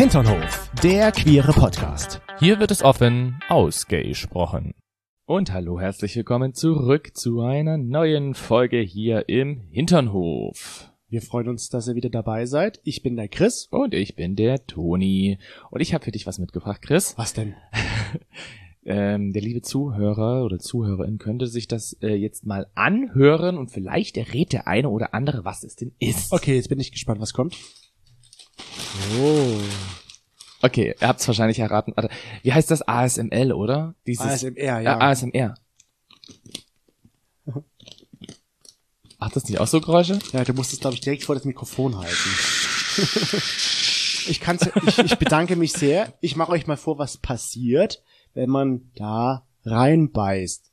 Hinternhof, der queere Podcast. Hier wird es offen ausgesprochen. Und hallo, herzlich willkommen zurück zu einer neuen Folge hier im Hinternhof. Wir freuen uns, dass ihr wieder dabei seid. Ich bin der Chris. Und ich bin der Toni. Und ich habe für dich was mitgebracht, Chris. Was denn? Der liebe Zuhörer oder Zuhörerin könnte sich das jetzt mal anhören und vielleicht errät der eine oder andere, was es denn ist. Okay, jetzt bin ich gespannt, was kommt. Oh. Okay, ihr habt es wahrscheinlich erraten. Wie heißt das? ASML, oder? ASMR, ja. ASMR. Hat das nicht auch so Geräusche? Ja, du musst es, glaube ich, direkt vor das Mikrofon halten. Ich bedanke mich sehr. Ich mache euch mal vor, was passiert, wenn man da reinbeißt.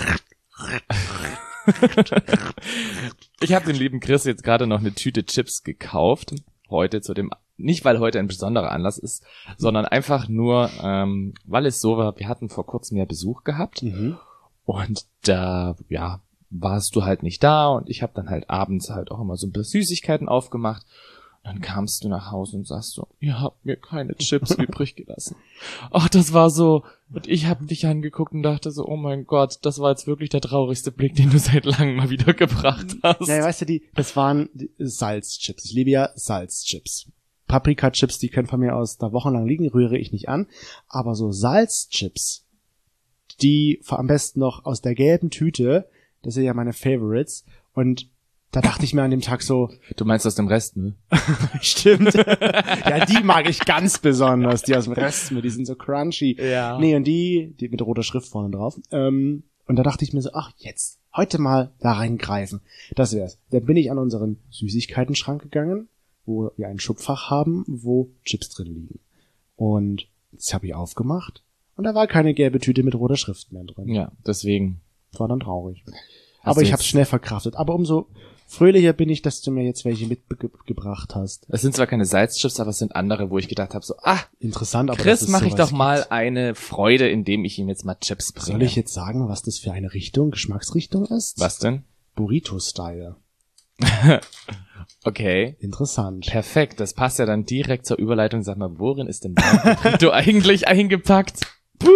Ich habe den lieben Chris jetzt gerade noch eine Tüte Chips gekauft. Heute nicht weil heute ein besonderer Anlass ist, sondern einfach nur, weil es so war, wir hatten vor kurzem ja Besuch gehabt und da, ja, warst du halt nicht da und ich habe dann halt abends halt auch immer so ein paar Süßigkeiten aufgemacht. Dann kamst du nach Hause und sagst so, ihr habt mir keine Chips übrig gelassen. Ach, das war so. Und ich habe dich angeguckt und dachte so, oh mein Gott, das war jetzt wirklich der traurigste Blick, den du seit langem mal wieder gebracht hast. Naja, weißt du, das waren Salzchips. Ich liebe ja Salzchips. Paprika-Chips, die können von mir aus da wochenlang liegen, rühre ich nicht an. Aber so Salzchips, die am besten noch aus der gelben Tüte, das sind ja meine Favorites. Und da dachte ich mir an dem Tag so... Du meinst aus dem Restmüll? Stimmt. Ja, die mag ich ganz besonders, die aus dem Restmüll, die sind so crunchy. Ja. Nee, und die mit roter Schrift vorne drauf. Und da dachte ich mir so, ach, jetzt, heute mal da reingreifen. Das wär's. Dann bin ich an unseren Süßigkeiten-Schrank gegangen, wo wir ein Schubfach haben, wo Chips drin liegen. Und das habe ich aufgemacht und da war keine gelbe Tüte mit roter Schrift mehr drin. Ja, deswegen. War dann traurig. Aber ich habe es schnell verkraftet. Aber umso fröhlicher bin ich, dass du mir jetzt welche mitgebracht hast. Es sind zwar keine Salzchips, aber es sind andere, wo ich gedacht habe, so, interessant, aber Chris, mache ich doch mal eine Freude, indem ich ihm jetzt mal Chips bringe. Soll ich jetzt sagen, was das für eine Geschmacksrichtung ist? Was denn? Burrito-Style. Okay. Interessant. Perfekt, das passt ja dann direkt zur Überleitung. Sag mal, worin ist denn dein Burrito eigentlich eingepackt? Boom!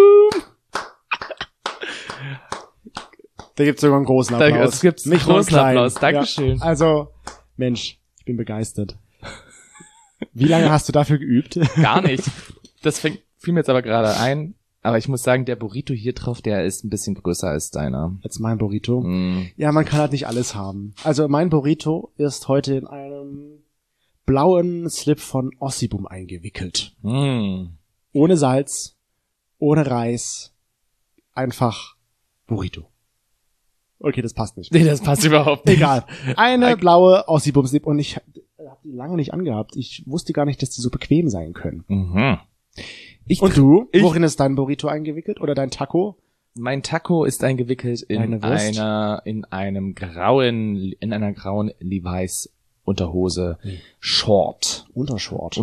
Da gibt's sogar einen großen Applaus. Da gibt's einen großen Applaus. Dankeschön. Ja, also, Mensch, ich bin begeistert. Wie lange hast du dafür geübt? Gar nicht. Das fiel mir jetzt aber gerade ein. Aber ich muss sagen, der Burrito hier drauf, der ist ein bisschen größer als deiner. Als mein Burrito? Ja, man kann halt nicht alles haben. Also mein Burrito ist heute in einem blauen Slip von Ossibum eingewickelt. Ohne Salz, ohne Reis, einfach Burrito. Okay, das passt nicht. Nee, das passt überhaupt nicht. Egal. Eine blaue Ossibum-Slip und ich habe die lange nicht angehabt. Ich wusste gar nicht, dass die so bequem sein können. Und du? Worin ist dein Burrito eingewickelt oder dein Taco? Mein Taco ist eingewickelt in einer grauen Levi's Unterhose. Short. Untershort.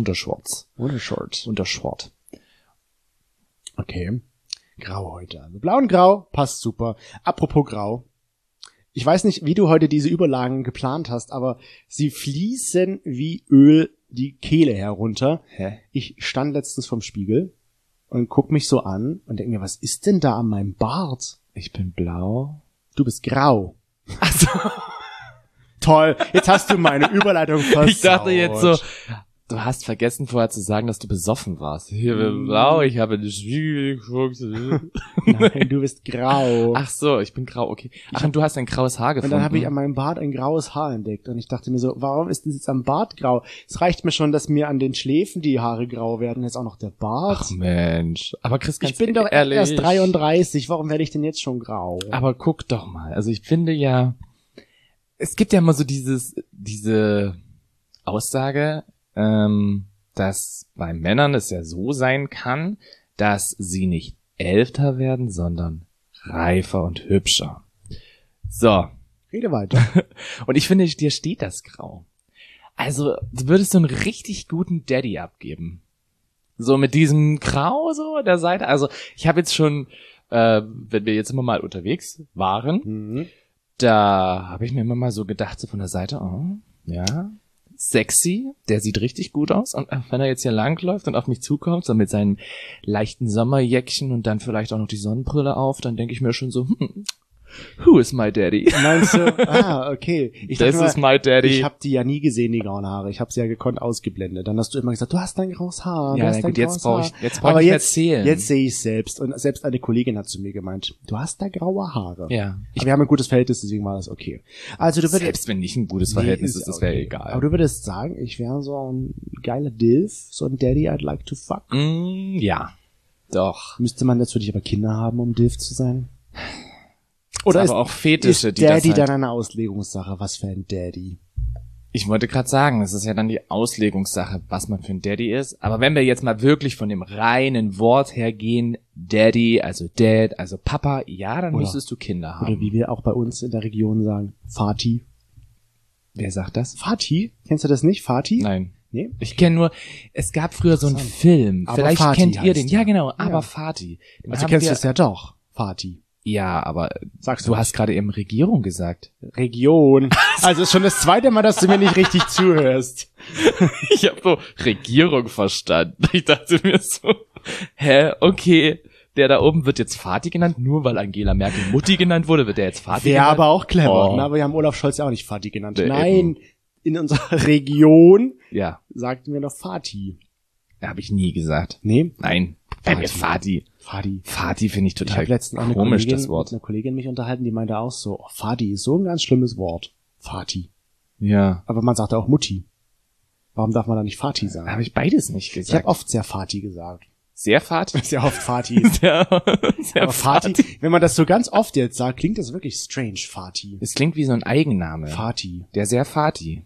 Okay. Grau heute. Also blau und grau passt super. Apropos grau. Ich weiß nicht, wie du heute diese Überlagen geplant hast, aber sie fließen wie Öl die Kehle herunter. Hä? Ich stand letztens vorm Spiegel und guck mich so an und denk mir, was ist denn da an meinem Bart? Ich bin blau. Du bist grau. Ach so. Toll, jetzt hast du meine Überleitung versaut. Ich dachte jetzt so, du hast vergessen vorher zu sagen, dass du besoffen warst. Ich bin blau, ich habe in die Spiegel geguckt. Nein, du bist grau. Ach so, ich bin grau, okay. Ach, und du hast ein graues Haar gefunden. Und dann habe ich an meinem Bart ein graues Haar entdeckt. Und ich dachte mir so, warum ist das jetzt am Bart grau? Es reicht mir schon, dass mir an den Schläfen die Haare grau werden. Jetzt auch noch der Bart. Ach Mensch. Aber Chris, ganz ich bin doch ehrlich, erst 33. Warum werde ich denn jetzt schon grau? Aber guck doch mal. Also ich finde ja, es gibt ja immer so diese Aussage, dass bei Männern es ja so sein kann, dass sie nicht älter werden, sondern reifer und hübscher. So. Rede weiter. Und ich finde, dir steht das grau. Also, du würdest so einen richtig guten Daddy abgeben. So mit diesem Grau so der Seite. Also, ich habe jetzt schon, wenn wir jetzt immer mal unterwegs waren, da habe ich mir immer mal so gedacht, so von der Seite, oh, ja, sexy, der sieht richtig gut aus. Und wenn er jetzt hier langläuft und auf mich zukommt, so mit seinem leichten Sommerjäckchen und dann vielleicht auch noch die Sonnenbrille auf, dann denke ich mir schon so, who is my daddy? Meinst du? Okay. This is my daddy. Ich habe die ja nie gesehen, die grauen Haare. Ich habe sie ja gekonnt ausgeblendet. Dann hast du immer gesagt, du hast dein graues Haar. Ja, gut, jetzt brauche ich erzählen. Jetzt sehe ich selbst. Und selbst eine Kollegin hat zu mir gemeint, du hast da graue Haare. Ja. Aber wir haben ein gutes Verhältnis, deswegen war das okay. Also du würdest, selbst wenn nicht ein gutes Verhältnis ist, das wäre egal. Aber du würdest sagen, ich wäre so ein geiler Dilf, so ein Daddy I'd like to fuck? Ja. Doch. Müsste man jetzt für dich aber Kinder haben, um Dilf zu sein? Oder ist aber auch Fetische, ist die Daddy das halt, dann eine Auslegungssache? Was für ein Daddy? Ich wollte gerade sagen, das ist ja dann die Auslegungssache, was man für ein Daddy ist. Aber wenn wir jetzt mal wirklich von dem reinen Wort her gehen, Daddy, also Dad, also Papa, ja, dann müsstest du Kinder haben. Oder wie wir auch bei uns in der Region sagen, Vati. Wer sagt das? Vati? Kennst du das nicht? Vati? Nein. Nee? Ich kenne nur, es gab früher so einen Film. Aber Vielleicht Vati kennt ihr den. heißt Ja, der. genau, aber Ja. Vati. Den Also haben kennst du wir- es ja doch. Vati. Ja, aber Sagst du du hast gerade eben Regierung gesagt. Region. Also ist schon das zweite Mal, dass du mir nicht richtig zuhörst. Ich habe so Regierung verstanden. Ich dachte mir so, okay, der da oben wird jetzt Vati genannt, nur weil Angela Merkel Mutti genannt wurde, wird der jetzt Vati Wäre genannt? aber auch clever. Oh. Ne? Aber wir haben Olaf Scholz ja auch nicht Vati genannt. Nee, Nein, in unserer Region Ja, sagten wir noch Vati. habe ich nie gesagt. Nee? Nein, Vati. Vati. Vati finde ich Ich total habe letztens auch komisch, mit das Wort. einer Kollegin mich unterhalten, die meinte auch so, oh, Vati ist so ein ganz schlimmes Wort. Vati. Ja, Aber man sagt auch Mutti. Warum darf man da nicht Vati sagen? habe ich beides nicht Ich habe gesagt. oft sehr Vati gesagt. Sehr Vati. Sehr oft Vati. Sehr Aber Vati, wenn man das so ganz oft jetzt sagt, klingt das wirklich strange, Vati. Es klingt wie so ein Eigenname. Vati. Der sehr Vati.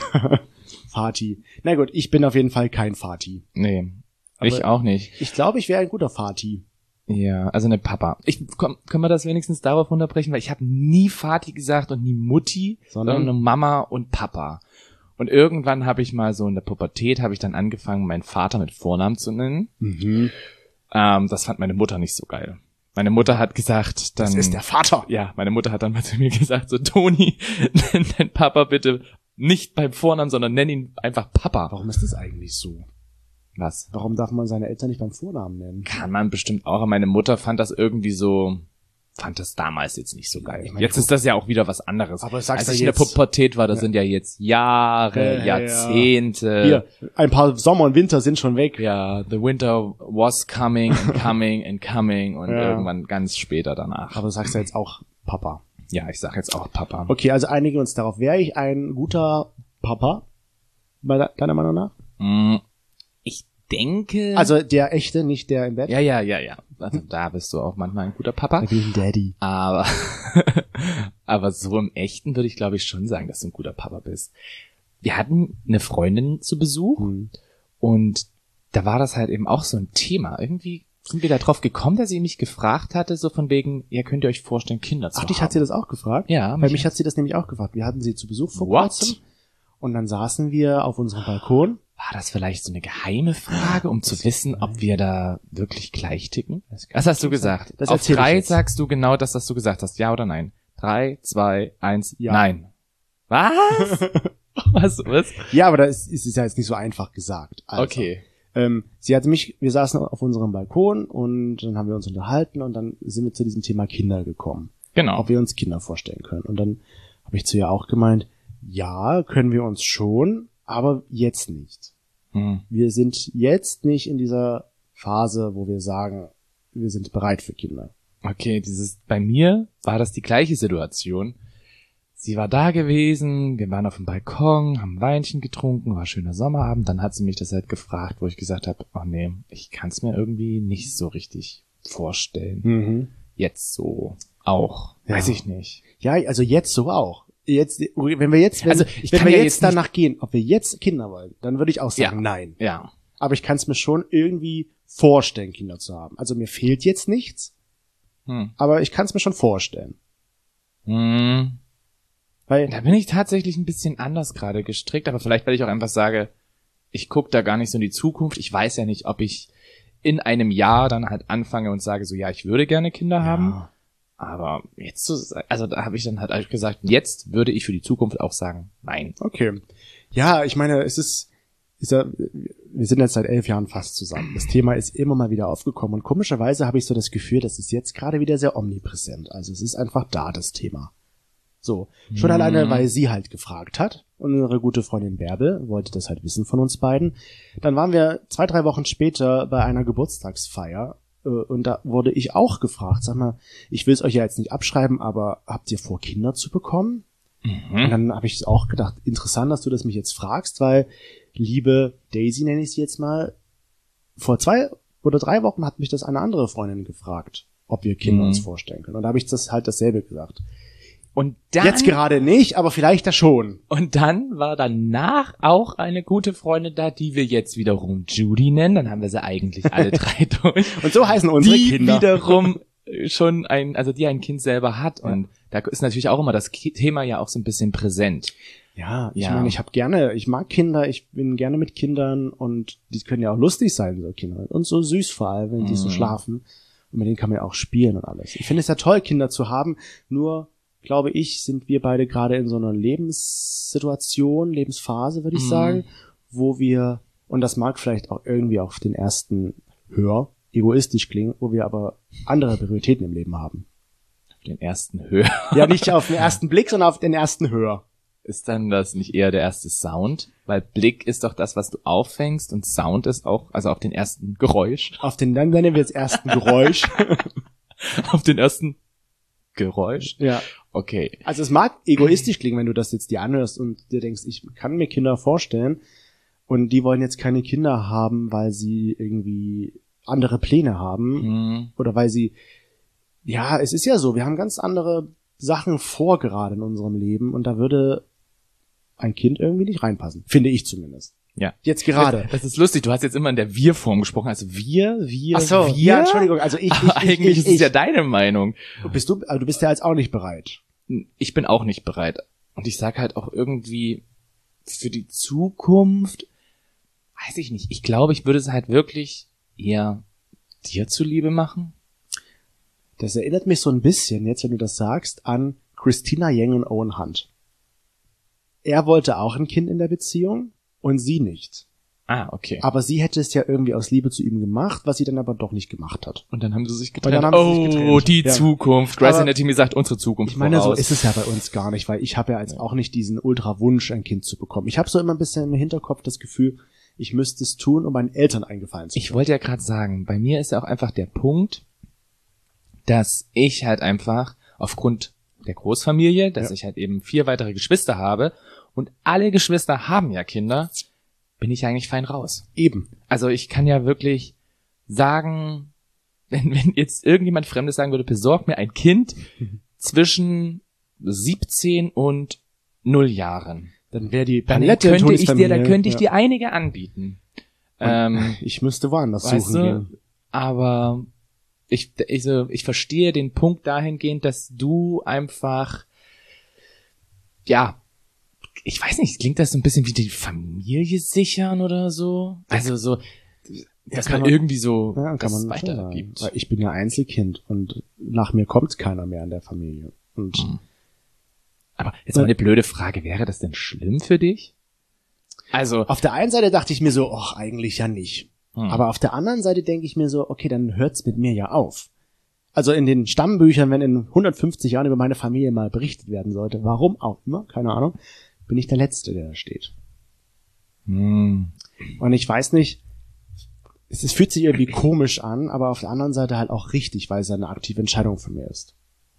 Vati. Na gut, ich bin auf jeden Fall kein Vati. Nee, Aber- ich auch nicht. Ich glaube, ich wäre ein guter Vati. Ja, also eine Papa. Können wir das wenigstens darauf runterbrechen, weil ich habe nie Vati gesagt und nie Mutti, sondern nur Mama und Papa. Und irgendwann habe ich mal so in der Pubertät, habe ich dann angefangen, meinen Vater mit Vornamen zu nennen. Mhm. Das fand meine Mutter nicht so geil. Meine Mutter hat gesagt, dann... Das ist der Vater. Ja, meine Mutter hat dann mal zu mir gesagt, so Toni, nenn deinen Papa bitte nicht beim Vornamen, sondern nenn ihn einfach Papa. Warum ist das eigentlich so? Was? Warum darf man seine Eltern nicht beim Vornamen nennen? Kann man bestimmt auch. Aber meine Mutter fand das irgendwie so, fand das damals jetzt nicht so geil. Ich meine, Jetzt ist das ja auch wieder was anderes. Aber sagst Als du ich in der jetzt- Pubertät war, das sind ja jetzt Jahre, Ja. Jahrzehnte. Hier, ein paar Sommer und Winter sind schon weg. Ja, the winter was coming and coming and coming und Ja. irgendwann ganz später danach. Aber du sagst ja jetzt auch Papa. Ja, ich sag jetzt auch Papa. Okay, also einigen uns darauf. Wäre ich ein guter Papa? Deiner Meinung nach? Ich denke... Also der echte, nicht der im Bett? Ja. Also da bist du auch manchmal ein guter Papa. Da bin ich ein Daddy. Aber, aber so im Echten würde ich, glaube ich, schon sagen, dass du ein guter Papa bist. Wir hatten eine Freundin zu Besuch und da war das halt eben auch so ein Thema. Irgendwie sind wir da drauf gekommen, dass sie mich gefragt hatte, so von wegen, ja, könnt ihr euch vorstellen, Kinder zu Ach, haben? dich hat sie das auch gefragt? Ja, Bei mich hat sie das nämlich auch gefragt. Wir hatten sie zu Besuch vor What? kurzem. Und dann saßen wir auf unserem Balkon. War das vielleicht so eine geheime Frage, um zu wissen, ob wir da wirklich gleich ticken? Was hast du gesagt? Das Auf erzähl ich 3 jetzt. sagst du genau das, was du gesagt hast. Ja oder nein? 3, 2, 1, Ja. nein. Was? Was? Ja, aber das ist ja jetzt nicht so einfach gesagt. Also, Okay. Sie hatte mich, wir saßen auf unserem Balkon und dann haben wir uns unterhalten und dann sind wir zu diesem Thema Kinder gekommen. Genau. Ob wir uns Kinder vorstellen können. Und dann habe ich zu ihr auch gemeint, ja, können wir uns schon, aber jetzt nicht. Wir sind jetzt nicht in dieser Phase, wo wir sagen, wir sind bereit für Kinder. Okay, bei mir war das die gleiche Situation. Sie war da gewesen, wir waren auf dem Balkon, haben Weinchen getrunken, war schöner Sommerabend, dann hat sie mich das halt gefragt, wo ich gesagt habe, oh nee, ich kann es mir irgendwie nicht so richtig vorstellen. Jetzt so auch, weiß ich nicht. Ja, also jetzt so auch. Jetzt, wenn wir jetzt, Also, ich kann wir ja jetzt jetzt nicht- danach gehen, ob wir jetzt Kinder wollen, dann würde ich auch sagen, Ja. nein. Ja. Aber ich kann es mir schon irgendwie vorstellen, Kinder zu haben. Also mir fehlt jetzt nichts, aber ich kann es mir schon vorstellen. Weil, Da bin ich tatsächlich ein bisschen anders gerade gestrickt, aber vielleicht, weil ich auch einfach sage, ich gucke da gar nicht so in die Zukunft. Ich weiß ja nicht, ob ich in einem Jahr dann halt anfange und sage so, ja, ich würde gerne Kinder haben. Aber jetzt, also da habe ich dann halt gesagt, jetzt würde ich für die Zukunft auch sagen, nein. okay. Ja, ich meine, wir sind jetzt seit 11 Jahren fast zusammen. Das Thema ist immer mal wieder aufgekommen und komischerweise habe ich so das Gefühl, das ist jetzt gerade wieder sehr omnipräsent. Also es ist einfach da, das Thema. So, schon alleine, weil sie halt gefragt hat. Unsere gute Freundin Bärbel wollte das halt wissen von uns beiden. Dann waren wir 2-3 Wochen später bei einer Geburtstagsfeier und da wurde ich auch gefragt, sag mal, ich will es euch ja jetzt nicht abschreiben, aber habt ihr vor, Kinder zu bekommen? Und dann habe ich auch gedacht, interessant, dass du das mich jetzt fragst, weil liebe Daisy, nenne ich sie jetzt mal, vor 2 oder 3 Wochen hat mich das eine andere Freundin gefragt, ob wir Kinder uns vorstellen können. Und da habe ich das halt dasselbe gesagt. Und dann, jetzt gerade nicht, aber vielleicht da schon. Und dann war danach auch eine gute Freundin da, die wir jetzt wiederum Judy nennen. Dann haben wir sie eigentlich alle 3 durch. Und so heißen unsere die Kinder. Wiederum schon die ein Kind selber hat. Und da ist natürlich auch immer das Thema ja auch so ein bisschen präsent. Ja, ich meine, ich mag Kinder, ich bin gerne mit Kindern und die können ja auch lustig sein, so Kinder. Und so süß vor allem, wenn die so schlafen. Und mit denen kann man ja auch spielen und alles. Ich finde es ja toll, Kinder zu haben, nur glaube ich, sind wir beide gerade in so einer Lebenssituation, Lebensphase, würde ich sagen, wo wir, und das mag vielleicht auch irgendwie auf den ersten Hör egoistisch klingen, wo wir aber andere Prioritäten im Leben haben. Auf den ersten Hör? Ja, nicht auf den ersten Blick, sondern auf den ersten Hör. Ist dann das nicht eher der erste Sound? Weil Blick ist doch das, was du auffängst und Sound ist auch, also auf den ersten Geräusch. Dann nennen wir es ersten Geräusch. Auf den ersten Geräusch? Ja. Okay. Also es mag egoistisch klingen, wenn du das jetzt dir anhörst und dir denkst, ich kann mir Kinder vorstellen und die wollen jetzt keine Kinder haben, weil sie irgendwie andere Pläne haben oder weil sie, ja, es ist ja so, wir haben ganz andere Sachen vor gerade in unserem Leben und da würde ein Kind irgendwie nicht reinpassen, finde ich zumindest. Ja. Jetzt gerade. Das ist lustig, du hast jetzt immer in der Wir-Form gesprochen, also wir. Ach so, wir? ja, Entschuldigung, also eigentlich ist es ja deine Meinung. Du bist ja jetzt auch nicht bereit. Ich bin auch nicht bereit. Und ich sag halt auch irgendwie, für die Zukunft, weiß ich nicht, ich glaube, ich würde es halt wirklich eher dir zuliebe machen. Das erinnert mich so ein bisschen, jetzt wenn du das sagst, an Christina Yang und Owen Hunt. Er wollte auch ein Kind in der Beziehung und sie nicht. Ah, okay. Aber sie hätte es ja irgendwie aus Liebe zu ihm gemacht, was sie dann aber doch nicht gemacht hat. Und dann haben sie sich getrennt. Die Zukunft. Grey's Anatomy sagt unsere Zukunft. Ich meine, so ist es ja bei uns gar nicht, weil ich habe ja jetzt auch nicht diesen Ultra-Wunsch, ein Kind zu bekommen. Ich habe so immer ein bisschen im Hinterkopf das Gefühl, ich müsste es tun, um meinen Eltern eingefallen zu tun. Ich wollte ja gerade sagen, bei mir ist ja auch einfach der Punkt, dass ich halt einfach aufgrund der Großfamilie, dass ich halt eben 4 weitere Geschwister habe und alle Geschwister haben ja Kinder, bin ich eigentlich fein raus. Eben. Also ich kann ja wirklich sagen, wenn jetzt irgendjemand Fremdes sagen würde, besorg mir ein Kind zwischen 17 und 0 Jahren. Dann wäre die Palette könnte ich dir einige anbieten. Ich müsste woanders suchen gehen. Aber ich verstehe den Punkt dahingehend, dass du einfach, ja, ich weiß nicht, klingt das so ein bisschen wie die Familie sichern oder so? Also so, dass man irgendwie so das weitergibt. Weil ich bin ja Einzelkind und nach mir kommt keiner mehr in der Familie. Und aber jetzt mal eine blöde Frage, wäre das denn schlimm für dich? Also auf der einen Seite dachte ich mir so, ach, eigentlich ja nicht. Aber auf der anderen Seite denke ich mir so, okay, dann hört's mit mir ja auf. Also in den Stammbüchern, wenn in 150 Jahren über meine Familie mal berichtet werden sollte, warum auch immer, keine Ahnung, bin ich der Letzte, der da steht. Und ich weiß nicht, es fühlt sich irgendwie komisch an, aber auf der anderen Seite halt auch richtig, weil es eine aktive Entscheidung von mir ist.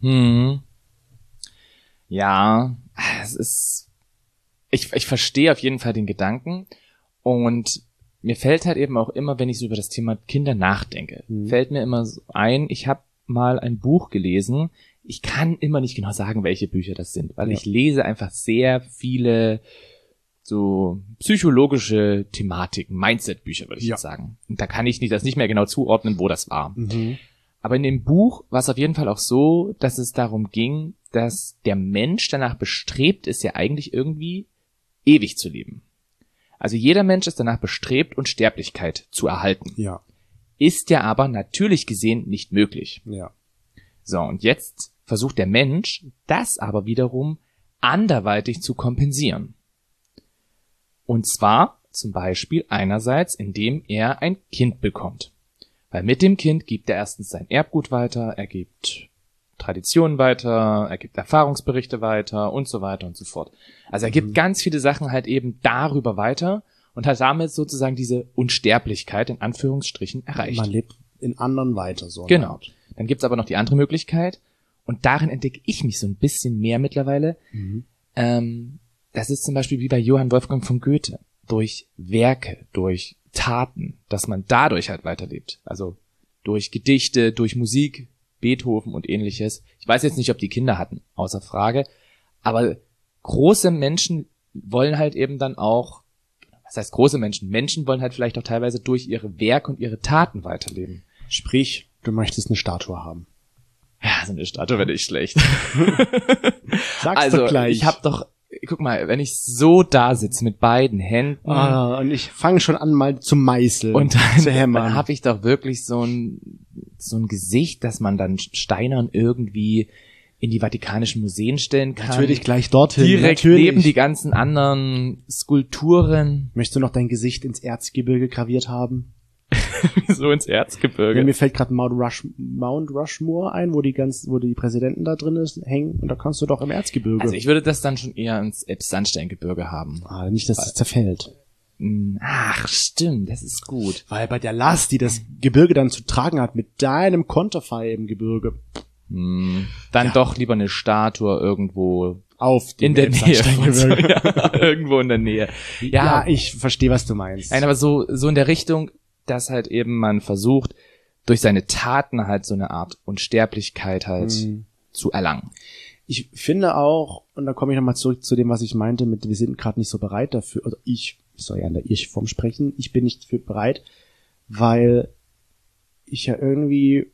Ja, es ist, ich verstehe auf jeden Fall den Gedanken und mir fällt halt eben auch immer, wenn ich so über das Thema Kinder nachdenke, fällt mir immer so ein, ich habe mal ein Buch gelesen, ich kann immer nicht genau sagen, welche Bücher das sind, weil ich lese einfach sehr viele so psychologische Thematiken, Mindset-Bücher, würde ich jetzt sagen. Und da kann ich das nicht mehr genau zuordnen, wo das war. Aber in dem Buch war es auf jeden Fall auch so, dass es darum ging, dass der Mensch danach bestrebt ist, ja eigentlich irgendwie ewig zu leben. Also jeder Mensch ist danach bestrebt, Unsterblichkeit zu erhalten. Ja. Ist ja aber natürlich gesehen nicht möglich. Ja. So, und jetzt versucht der Mensch, das aber wiederum anderweitig zu kompensieren. Und zwar zum Beispiel einerseits, indem er ein Kind bekommt. Weil mit dem Kind gibt er erstens sein Erbgut weiter, er gibt Traditionen weiter, er gibt Erfahrungsberichte weiter und so weiter und so fort. Also er gibt ganz viele Sachen halt eben darüber weiter und hat damit sozusagen diese Unsterblichkeit in Anführungsstrichen erreicht. Man lebt in anderen weiter, so. Genau. Dann gibt's aber noch die andere Möglichkeit und darin entdecke ich mich so ein bisschen mehr mittlerweile. Das ist zum Beispiel wie bei Johann Wolfgang von Goethe. Durch Werke, durch Taten, dass man dadurch halt weiterlebt. Also durch Gedichte, durch Musik, Beethoven und ähnliches. Ich weiß jetzt nicht, ob die Kinder hatten, außer Frage. Aber große Menschen wollen halt eben dann auch, was heißt große Menschen? Menschen wollen halt vielleicht auch teilweise durch ihre Werke und ihre Taten weiterleben. Sprich, du möchtest eine Statue haben. Ja, so eine Statue wäre nicht schlecht. Sag's Also, doch gleich. ich habe doch, guck mal, wenn ich so da sitze mit beiden Händen und ich fange schon an, mal zu meißeln und zu dann hämmern. habe ich doch wirklich so ein Gesicht, dass man dann steinern irgendwie in die Vatikanischen Museen stellen kann. Natürlich gleich dorthin. Direkt natürlich. neben die ganzen anderen Skulpturen. Möchtest du noch dein Gesicht ins Erzgebirge graviert haben? So ins Erzgebirge. Ja, mir fällt gerade Mount Rushmore ein, wo die Präsidenten da drin hängen, und da kannst du doch im Erzgebirge. Also ich würde das dann schon eher ins Elbsandsteingebirge haben. Nicht, dass es zerfällt. Ach, stimmt, das ist gut. Weil bei der Last, die das Gebirge dann zu tragen hat, mit deinem Konterfei im Gebirge, Dann doch lieber eine Statue irgendwo auf dem in der Nähe. Elbsandsteingebirge. Ja, irgendwo in der Nähe. Ja, ich verstehe, was du meinst. Nein, aber so in der Richtung, dass halt eben man versucht, durch seine Taten halt so eine Art Unsterblichkeit halt zu erlangen. Ich finde auch, und da komme ich nochmal zurück zu dem, was ich meinte, mit wir sind gerade nicht so bereit dafür, also ich soll ja in der Ich-Form sprechen, ich bin nicht für bereit, weil ich ja irgendwie,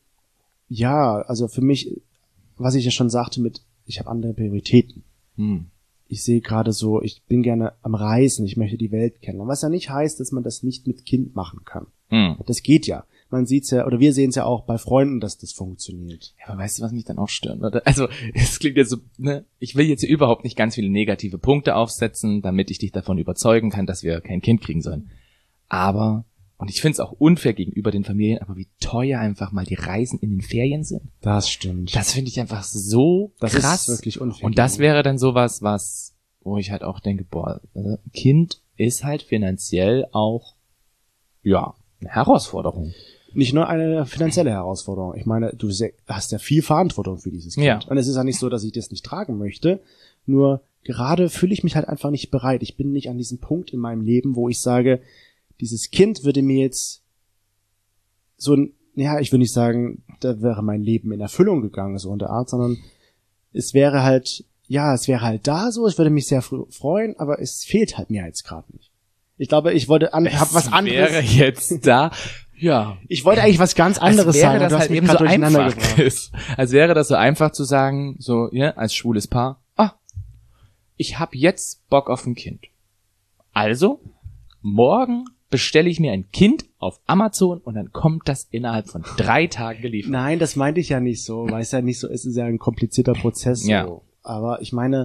ja, also für mich, was ich ja schon sagte mit, ich habe andere Prioritäten. Ich sehe gerade so, ich bin gerne am Reisen, ich möchte die Welt kennen. Was ja nicht heißt, dass man das nicht mit Kind machen kann. Das geht ja. Man sieht's ja, oder wir sehen es ja auch bei Freunden, dass das funktioniert. Ja, aber weißt du, was mich dann auch stört? Oder? Also, es klingt jetzt so, ne? Ich will jetzt überhaupt nicht ganz viele negative Punkte aufsetzen, damit ich dich davon überzeugen kann, dass wir kein Kind kriegen sollen. Aber, und ich finde es auch unfair gegenüber den Familien, aber wie teuer einfach mal die Reisen in den Ferien sind. Das stimmt. Das finde ich einfach so das krass. ist wirklich unfair. Und das wäre dann sowas, wo ich halt auch denke, boah, Kind ist halt finanziell auch, ja, eine Herausforderung. Nicht nur eine finanzielle Herausforderung. Ich meine, du hast ja viel Verantwortung für dieses Kind. Ja. Und es ist ja nicht so, dass ich das nicht tragen möchte. Nur gerade fühle ich mich halt einfach nicht bereit. Ich bin nicht an diesem Punkt in meinem Leben, wo ich sage, dieses Kind würde mir jetzt so ein, ja, ich will nicht sagen, da wäre mein Leben in Erfüllung gegangen, so in der Art, sondern es wäre halt da so, ich würde mich sehr freuen, aber es fehlt halt mir jetzt gerade nicht. Ich glaube, ich wollte hab was anderes. Wäre jetzt da. Ja. Ich wollte eigentlich was ganz anderes sagen. Das du hast halt mich eben grad so durcheinander einfach gebracht. ist. Als wäre das so einfach zu sagen, so, ja, als schwules Paar, ich hab jetzt Bock auf ein Kind. Also, morgen bestelle ich mir ein Kind auf Amazon und dann kommt das innerhalb von 3 Tagen geliefert. Nein, das meinte ich ja nicht so, weil es ja nicht so, es ist ja ein komplizierter Prozess. So. Ja. Aber ich meine,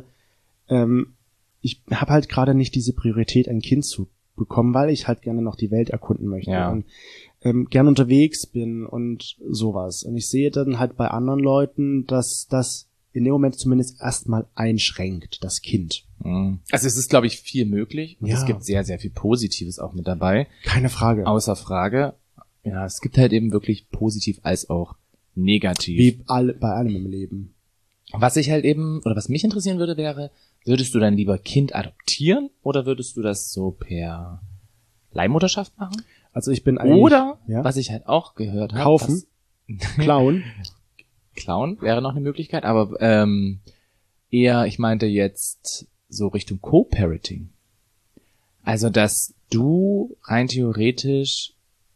ich habe halt gerade nicht diese Priorität, ein Kind zu bekommen, weil ich halt gerne noch die Welt erkunden möchte. Ja. Und gern unterwegs bin und sowas. Und ich sehe dann halt bei anderen Leuten, dass das in dem Moment zumindest erstmal einschränkt, das Kind. Also es ist, glaube ich, viel möglich. Und Ja. es gibt sehr, sehr viel Positives auch mit dabei. Keine Frage. Außer Frage. Ja, es gibt halt eben wirklich positiv als auch negativ. Wie bei allem im Leben. Was ich halt eben, oder was mich interessieren würde, wäre, würdest du dann lieber Kind adoptieren oder würdest du das so per Leihmutterschaft machen? Also ich bin eigentlich... Oder, ja? was ich halt auch gehört habe, Kaufen? Klauen? Klauen wäre noch eine Möglichkeit, aber eher, ich meinte jetzt so Richtung Co-Parenting. Also, dass du rein theoretisch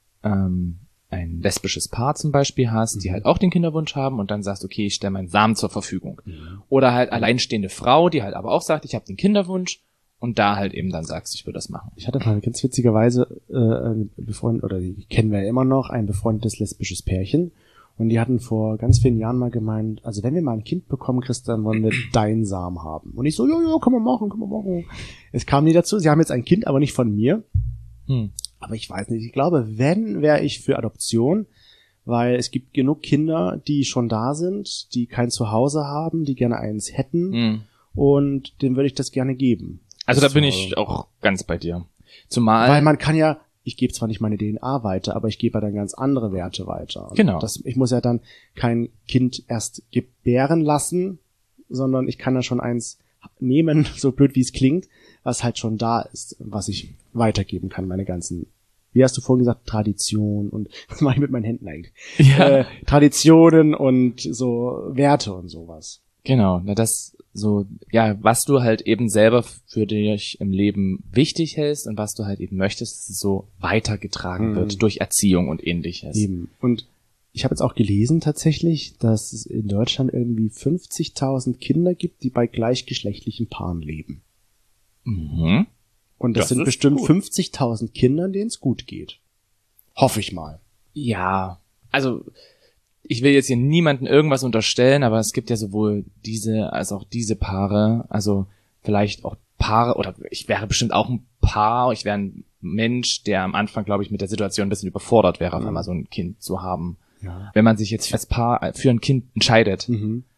ein lesbisches Paar zum Beispiel hast, die halt auch den Kinderwunsch haben und dann sagst, okay, ich stelle meinen Samen zur Verfügung. Oder halt alleinstehende Frau, die halt aber auch sagt, ich habe den Kinderwunsch und da halt eben dann sagst, ich würde das machen. Ich hatte mal ganz witzigerweise befreundet, oder die kennen wir ja immer noch, ein befreundetes lesbisches Pärchen. Und die hatten vor ganz vielen Jahren mal gemeint, also wenn wir mal ein Kind bekommen, Christian, wollen wir deinen Samen haben. Und ich so, ja, kann man machen. Es kam nie dazu. Sie haben jetzt ein Kind, aber nicht von mir. Aber ich weiß nicht. Ich glaube, wenn, wäre ich für Adoption, weil es gibt genug Kinder, die schon da sind, die kein Zuhause haben, die gerne eins hätten. Und denen würde ich das gerne geben. Also da bin ich auch ganz bei dir. Zumal, weil man kann ja, ich gebe zwar nicht meine DNA weiter, aber ich gebe ja dann ganz andere Werte weiter. Und genau. Ich muss ja dann kein Kind erst gebären lassen, sondern ich kann ja schon eins nehmen, so blöd wie es klingt, was halt schon da ist, was ich weitergeben kann, meine ganzen, wie hast du vorhin gesagt, Tradition und was mache ich mit meinen Händen eigentlich? Ja. Traditionen und so Werte und sowas. Genau, na das so, ja, was du halt eben selber für dich im Leben wichtig hältst und was du halt eben möchtest, dass es so weitergetragen wird durch Erziehung und Ähnliches. Eben. Und ich habe jetzt auch gelesen tatsächlich, dass es in Deutschland irgendwie 50.000 Kinder gibt, die bei gleichgeschlechtlichen Paaren leben. Mhm. Und das sind bestimmt 50.000 Kindern, denen es gut geht. Hoffe ich mal. Ja, also ich will jetzt hier niemanden irgendwas unterstellen, aber es gibt ja sowohl diese als auch diese Paare, also vielleicht auch Paare, oder ich wäre bestimmt auch ein Paar, ich wäre ein Mensch, der am Anfang, glaube ich, mit der Situation ein bisschen überfordert wäre, auf einmal so ein Kind zu haben. Ja. Wenn man sich jetzt als Paar für ein Kind entscheidet,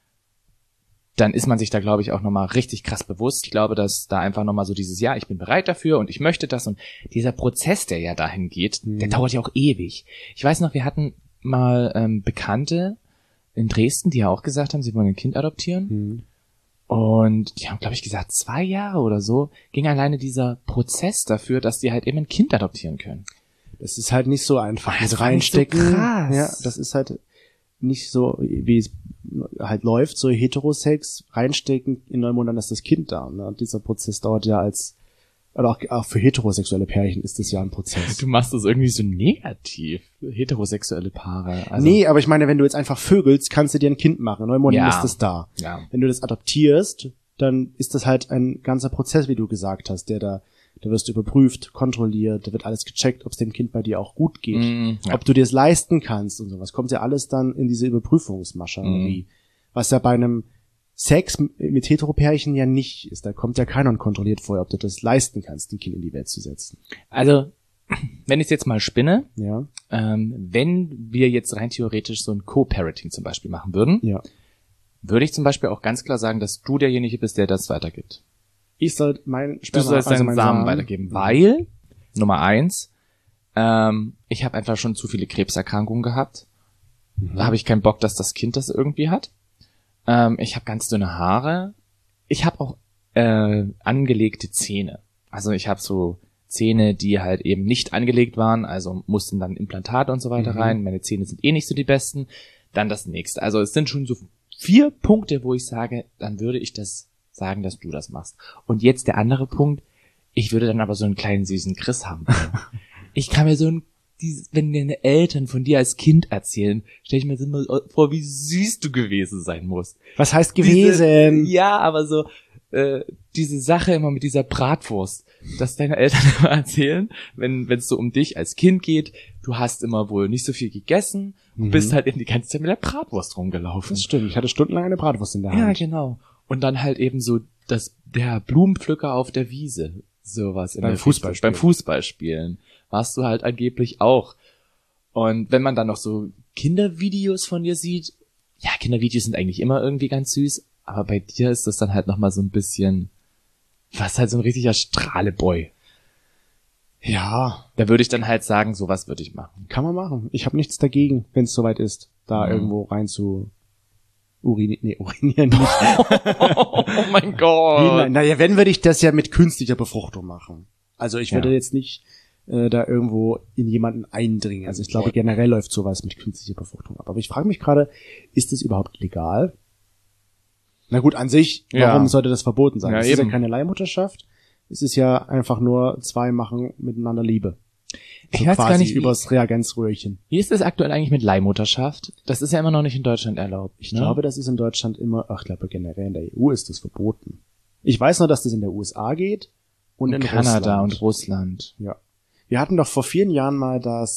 dann ist man sich da, glaube ich, auch nochmal richtig krass bewusst. Ich glaube, dass da einfach nochmal so dieses, ja, ich bin bereit dafür und ich möchte das, und dieser Prozess, der ja dahin geht, der dauert ja auch ewig. Ich weiß noch, wir hatten mal Bekannte in Dresden, die ja auch gesagt haben, sie wollen ein Kind adoptieren. Und die haben, glaube ich, gesagt, 2 Jahre oder so ging alleine dieser Prozess dafür, dass die halt eben ein Kind adoptieren können. Das ist halt nicht so einfach. Das mit war nicht so reinstecken. krass. Ja, das ist halt nicht so, wie es halt läuft, so Heterosex, reinstecken, in 9 Monaten ist das Kind da. Ne? Und dieser Prozess dauert ja oder auch für heterosexuelle Pärchen ist das ja ein Prozess. Du machst das irgendwie so negativ. Heterosexuelle Paare. Also, nee, aber ich meine, wenn du jetzt einfach vögelst, kannst du dir ein Kind machen. In 9 Monaten ist das da. Ja. Wenn du das adoptierst, dann ist das halt ein ganzer Prozess, wie du gesagt hast, da wirst du überprüft, kontrolliert, da wird alles gecheckt, ob es dem Kind bei dir auch gut geht, ob du dir es leisten kannst und sowas. Kommt ja alles dann in diese Überprüfungsmaschinerie, was ja bei einem Sex mit Heteropärchen ja nicht ist. Da kommt ja keiner und kontrolliert vorher, ob du das leisten kannst, ein Kind in die Welt zu setzen. Also, wenn ich jetzt mal spinne, Ja. wenn wir jetzt rein theoretisch so ein Co-Parenting zum Beispiel machen würden, Ja. würde ich zum Beispiel auch ganz klar sagen, dass du derjenige bist, der das weitergibt. Ich soll mein Du Sperma, sollst deinen meinen Samen weitergeben, weil, Nummer 1, ich habe einfach schon zu viele Krebserkrankungen gehabt. Da habe ich keinen Bock, dass das Kind das irgendwie hat. Ich habe ganz dünne Haare. Ich habe auch angelegte Zähne. Also ich habe so Zähne, die halt eben nicht angelegt waren, also mussten dann Implantate und so weiter rein. Meine Zähne sind eh nicht so die besten. Dann das nächste. Also es sind schon so 4 Punkte, wo ich sage, dann würde ich das sagen, dass du das machst. Und jetzt der andere Punkt, ich würde dann aber so einen kleinen süßen Chris haben. Ich kann mir wenn deine Eltern von dir als Kind erzählen, stelle ich mir so immer vor, wie süß du gewesen sein musst. Was heißt gewesen? Ja, aber so diese Sache immer mit dieser Bratwurst, dass deine Eltern immer erzählen, wenn es so um dich als Kind geht, du hast immer wohl nicht so viel gegessen und bist halt eben die ganze Zeit mit der Bratwurst rumgelaufen. Das stimmt, ich hatte stundenlang eine Bratwurst in der Hand. Ja, genau. Und dann halt eben so der Blumenpflücker auf der Wiese, sowas Beim Fußballspielen. Beim Fußballspielen warst du halt angeblich auch. Und wenn man dann noch so Kindervideos von dir sieht, ja, Kindervideos sind eigentlich immer irgendwie ganz süß, aber bei dir ist das dann halt nochmal so ein bisschen, was halt so ein richtiger Strahleboy. Ja, Da würde ich dann halt sagen, sowas würde ich machen. kann man machen. Ich habe nichts dagegen, wenn es soweit ist, da irgendwo rein zu urinieren nicht. Oh mein Gott. Naja, wenn, würde ich das ja mit künstlicher Befruchtung machen. Also ich würde jetzt nicht da irgendwo in jemanden eindringen. Also ich glaube, generell läuft sowas mit künstlicher Befruchtung ab. Aber ich frage mich gerade, ist das überhaupt legal? Na gut, an sich, warum sollte das verboten sein? Ja, Es ist ja eben. keine Leihmutterschaft. Es ist ja einfach nur 2 machen miteinander Liebe. Ich weiß gar nicht, übers Reagenzröhrchen. wie ist das aktuell eigentlich mit Leihmutterschaft? Das ist ja immer noch nicht in Deutschland erlaubt. Ich glaube, das ist in Deutschland ich glaube generell in der EU ist das verboten. Ich weiß nur, dass das in der USA geht und in Kanada Russland. und Russland. Ja. Wir hatten doch vor vielen Jahren mal das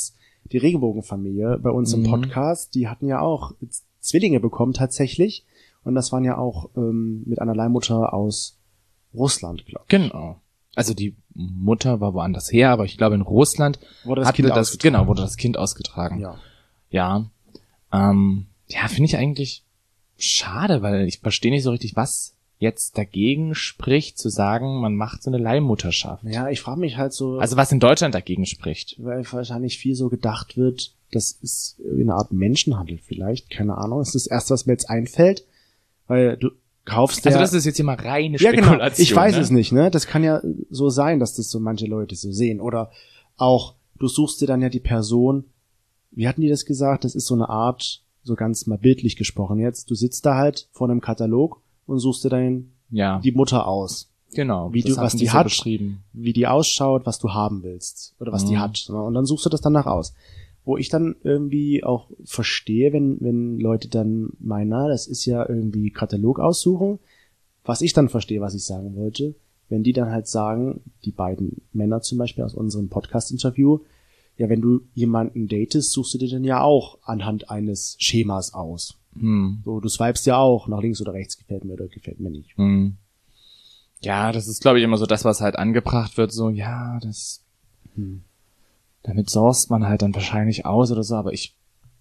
die Regenbogenfamilie bei uns im Podcast, die hatten ja auch Zwillinge bekommen tatsächlich. Und das waren ja auch mit einer Leihmutter aus Russland, glaube ich. Genau. Also die Mutter war woanders her, aber ich glaube in Russland wurde das Kind ausgetragen. Ja. Ja. Ja, finde ich eigentlich schade, weil ich verstehe nicht so richtig, was jetzt dagegen spricht, zu sagen, man macht so eine Leihmutterschaft. Ja, ich frage mich halt so. Also was in Deutschland dagegen spricht. Weil wahrscheinlich viel so gedacht wird, das ist eine Art Menschenhandel vielleicht, keine Ahnung. Das ist das Erste, was mir jetzt einfällt, weil du kaufst Also das ist jetzt hier mal reine Spekulation. Spekulation. Genau. Ich weiß es nicht, ne? Das kann ja so sein, dass das so manche Leute so sehen. Oder auch, du suchst dir dann ja die Person, wie hatten die das gesagt? Das ist so eine Art, so ganz mal bildlich gesprochen jetzt, du sitzt da halt vor einem Katalog und suchst dir dann die Mutter aus. Genau. Was die hat, wie die ausschaut, was du haben willst. Oder was die hat. Und dann suchst du das danach aus. Wo ich dann irgendwie auch verstehe, wenn Leute dann meinen, na, das ist ja irgendwie Katalogaussuchung. Was ich dann verstehe, was ich sagen wollte, wenn die dann halt sagen, die beiden Männer zum Beispiel aus unserem Podcast-Interview, ja, wenn du jemanden datest, suchst du dir dann ja auch anhand eines Schemas aus. So, du swipest ja auch nach links oder rechts, gefällt mir oder gefällt mir nicht. Ja, das ist, glaube ich, immer so das, was halt angebracht wird, so, ja, das, damit sourced man halt dann wahrscheinlich aus oder so, aber ich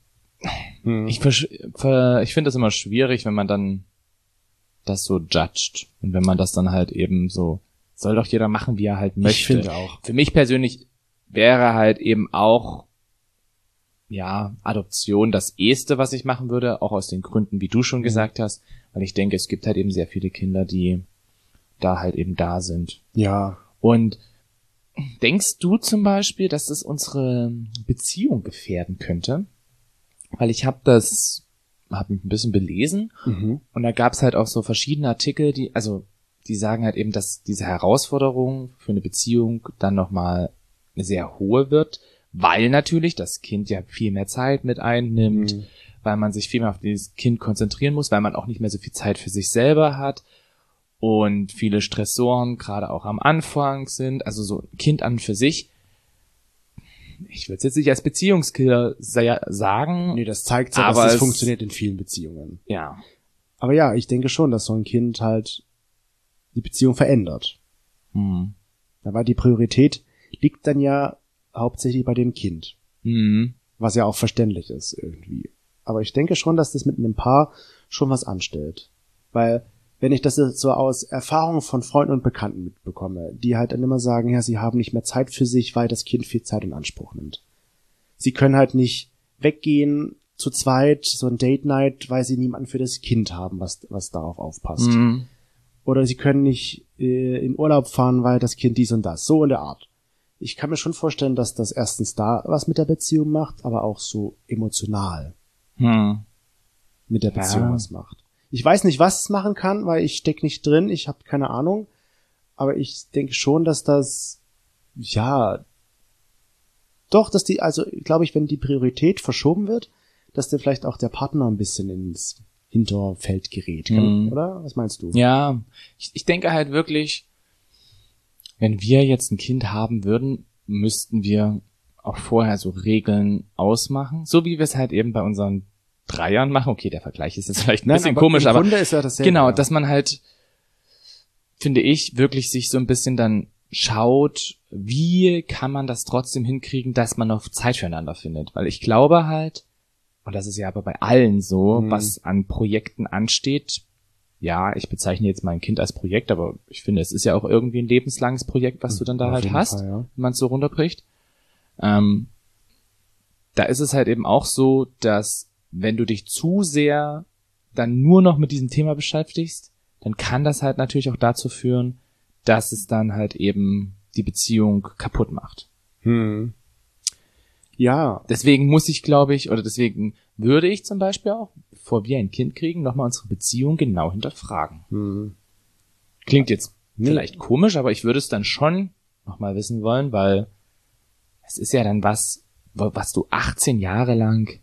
finde das immer schwierig, wenn man dann das so judgt und wenn man das dann halt eben so, soll doch jeder machen, wie er halt möchte. Ich finde auch. Für mich persönlich wäre halt eben auch, ja, Adoption das Eheste, was ich machen würde, auch aus den Gründen, wie du schon gesagt hast, weil ich denke, es gibt halt eben sehr viele Kinder, die da halt eben da sind. Ja. Und denkst du zum Beispiel, dass das unsere Beziehung gefährden könnte? Weil ich habe mich ein bisschen belesen und da gab es halt auch so verschiedene Artikel, die sagen halt eben, dass diese Herausforderung für eine Beziehung dann nochmal eine sehr hohe wird, weil natürlich das Kind ja viel mehr Zeit mit einnimmt, weil man sich viel mehr auf dieses Kind konzentrieren muss, weil man auch nicht mehr so viel Zeit für sich selber hat und viele Stressoren gerade auch am Anfang sind, also so ein Kind an und für sich. Ich würde es jetzt nicht als Beziehungskiller sagen. Nee, das zeigt ja, dass es funktioniert in vielen Beziehungen. Ja. Aber ja, ich denke schon, dass so ein Kind halt die Beziehung verändert. Aber die Priorität liegt dann ja hauptsächlich bei dem Kind. Was ja auch verständlich ist irgendwie. Aber ich denke schon, dass das mit einem Paar schon was anstellt. Weil, wenn ich das so aus Erfahrungen von Freunden und Bekannten mitbekomme, die halt dann immer sagen, ja, sie haben nicht mehr Zeit für sich, weil das Kind viel Zeit in Anspruch nimmt. Sie können halt nicht weggehen zu zweit, so ein Date Night, weil sie niemanden für das Kind haben, was darauf aufpasst. Oder sie können nicht in Urlaub fahren, weil das Kind dies und das. So in der Art. Ich kann mir schon vorstellen, dass das erstens da was mit der Beziehung macht, aber auch so emotional mit der Beziehung was macht. Ich weiß nicht, was es machen kann, weil ich steck nicht drin, ich habe keine Ahnung. Aber ich denke schon, dass das, ja, doch, dass die, also glaube ich, wenn die Priorität verschoben wird, dass dann vielleicht auch der Partner ein bisschen ins Hinterfeld gerät, oder? Was meinst du? Ja, ich denke halt wirklich, wenn wir jetzt ein Kind haben würden, müssten wir auch vorher so Regeln ausmachen, so wie wir es halt eben bei unseren Dreiern machen. Okay, der Vergleich ist jetzt vielleicht ein bisschen komisch, aber ist ja dasselbe, genau, dass man halt, finde ich, wirklich sich so ein bisschen dann schaut, wie kann man das trotzdem hinkriegen, dass man noch Zeit füreinander findet. Weil ich glaube halt, und das ist ja aber bei allen so, was an Projekten ansteht, ja, ich bezeichne jetzt mein Kind als Projekt, aber ich finde, es ist ja auch irgendwie ein lebenslanges Projekt, was du dann da halt hast, Fall, ja. wenn man es so runterbricht. Da ist es halt eben auch so, dass wenn du dich zu sehr dann nur noch mit diesem Thema beschäftigst, dann kann das halt natürlich auch dazu führen, dass es dann halt eben die Beziehung kaputt macht. Ja. Deswegen muss ich, glaube ich, oder deswegen würde ich zum Beispiel auch, bevor wir ein Kind kriegen, nochmal unsere Beziehung genau hinterfragen. Klingt jetzt vielleicht komisch, aber ich würde es dann schon nochmal wissen wollen, weil es ist ja dann was du 18 Jahre lang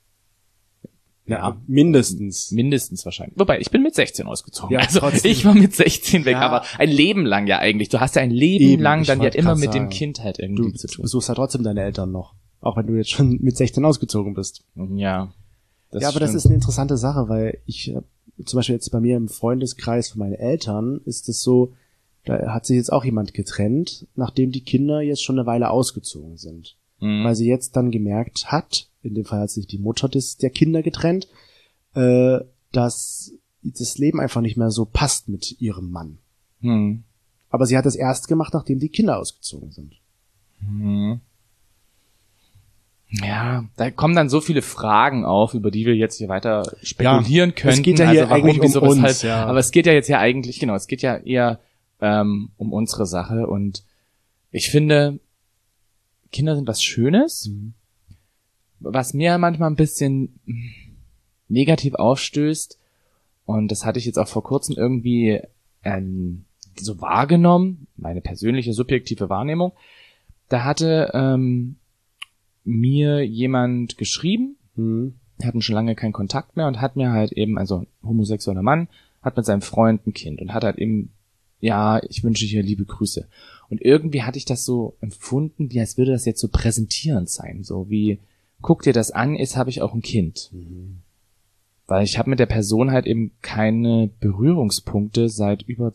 Ja, mindestens. Mindestens wahrscheinlich. Wobei, ich bin mit 16 ausgezogen. Ja, also trotzdem. ich war mit 16 weg, Ja. aber ein Leben lang ja eigentlich. Du hast ja ein Leben Eben, lang ich dann ja wollte immer grad mit dem sagen. Kind halt Du irgendwie zu tun. besuchst ja trotzdem deine Eltern noch. Auch wenn du jetzt schon mit 16 ausgezogen bist. Ja. Ja, aber das ist eine interessante Sache, weil ich, zum Beispiel jetzt bei mir im Freundeskreis von meinen Eltern ist es so, da hat sich jetzt auch jemand getrennt, nachdem die Kinder jetzt schon eine Weile ausgezogen sind. Weil sie jetzt dann gemerkt hat, in dem Fall hat sich die Mutter der Kinder getrennt, dass das Leben einfach nicht mehr so passt mit ihrem Mann. Aber sie hat das erst gemacht, nachdem die Kinder ausgezogen sind. Ja, da kommen dann so viele Fragen auf, über die wir jetzt hier weiter spekulieren können. Es geht ja hier eigentlich um uns, ja. Aber es geht ja jetzt ja eigentlich, genau, es geht ja eher um unsere Sache. Und ich finde, Kinder sind was Schönes, was mir manchmal ein bisschen negativ aufstößt. Und das hatte ich jetzt auch vor kurzem irgendwie so wahrgenommen, meine persönliche subjektive Wahrnehmung. Da hatte mir jemand geschrieben, hatten schon lange keinen Kontakt mehr und hat mir halt eben, also ein homosexueller Mann, hat mit seinem Freund ein Kind und hat halt eben, ja, ich wünsche dir liebe Grüße. Und irgendwie hatte ich das so empfunden, wie als würde das jetzt so präsentierend sein, so wie, guck dir das an, jetzt habe ich auch ein Kind. Weil ich habe mit der Person halt eben keine Berührungspunkte seit über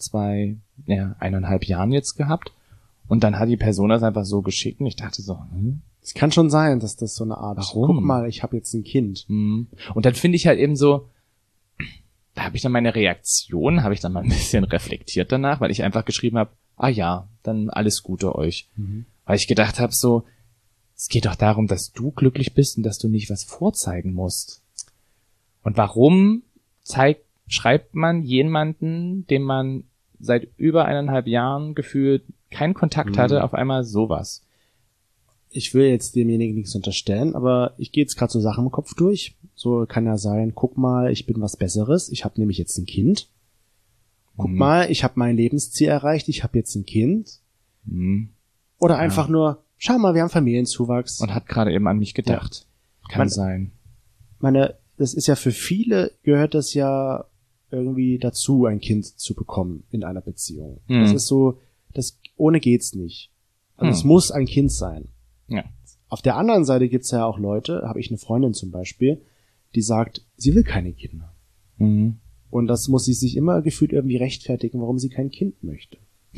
1,5 Jahren jetzt gehabt. Und dann hat die Person das einfach so geschickt und ich dachte so, Es kann schon sein, dass das so eine Art, Warum? Guck mal, ich habe jetzt ein Kind. Und dann finde ich halt eben so, da habe ich dann meine Reaktion, habe ich dann mal ein bisschen reflektiert danach, weil ich einfach geschrieben habe, ah ja, dann alles Gute euch. Weil ich gedacht habe so, es geht doch darum, dass du glücklich bist und dass du nicht was vorzeigen musst. Und warum schreibt man jemanden, dem man seit über 1,5 Jahren gefühlt keinen Kontakt hatte, auf einmal sowas? Ich will jetzt demjenigen nichts unterstellen, aber ich gehe jetzt gerade so Sachen im Kopf durch. So kann ja sein, guck mal, ich bin was Besseres. Ich habe nämlich jetzt ein Kind. Guck mal, ich habe mein Lebensziel erreicht. Ich habe jetzt ein Kind. Oder einfach nur, schau mal, wir haben Familienzuwachs. Und hat gerade eben an mich gedacht. Ja. Kann sein. Das ist ja für viele, gehört das ja irgendwie dazu, ein Kind zu bekommen in einer Beziehung. Das ist so, ohne geht's nicht. Also es muss ein Kind sein. Ja. Auf der anderen Seite gibt's ja auch Leute, habe ich eine Freundin zum Beispiel, die sagt, sie will keine Kinder. Und das muss sie sich immer gefühlt irgendwie rechtfertigen, warum sie kein Kind möchte.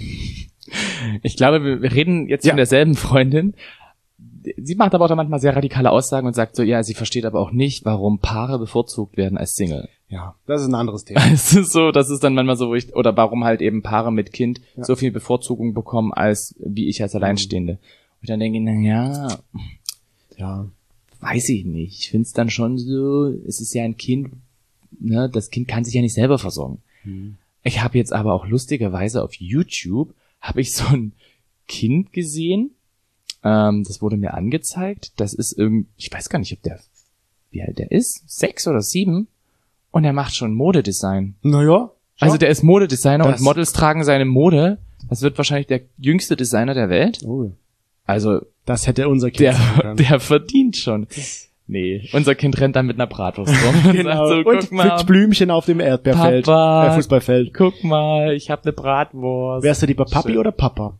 Ich glaube, wir reden jetzt von derselben Freundin. Sie macht aber auch manchmal sehr radikale Aussagen und sagt so, ja, sie versteht aber auch nicht, warum Paare bevorzugt werden als Single. Ja, das ist ein anderes Thema. Es ist so, das ist dann manchmal so, oder warum halt eben Paare mit Kind so viel Bevorzugung bekommen, als wie ich als Alleinstehende. Und dann denke ich, na ja, weiß ich nicht. Ich finde es dann schon so, es ist ja ein Kind, ne, das Kind kann sich ja nicht selber versorgen. Ich habe jetzt aber auch lustigerweise auf YouTube, habe ich so ein Kind gesehen, das wurde mir angezeigt, das ist ich weiß gar nicht, wie alt der ist, 6 oder 7, und er macht schon Modedesign. Naja. Also der ist Modedesigner und Models tragen seine Mode. Das wird wahrscheinlich der jüngste Designer der Welt. Oh. Also das hätte unser Kind sein können. Der verdient schon. Nee, unser Kind rennt dann mit einer Bratwurst rum. Genau. So, und pflückt Blümchen auf dem Erdbeerfeld. Papa, Fußballfeld. Guck mal, ich habe eine Bratwurst. Wärst du lieber Papi oder Papa?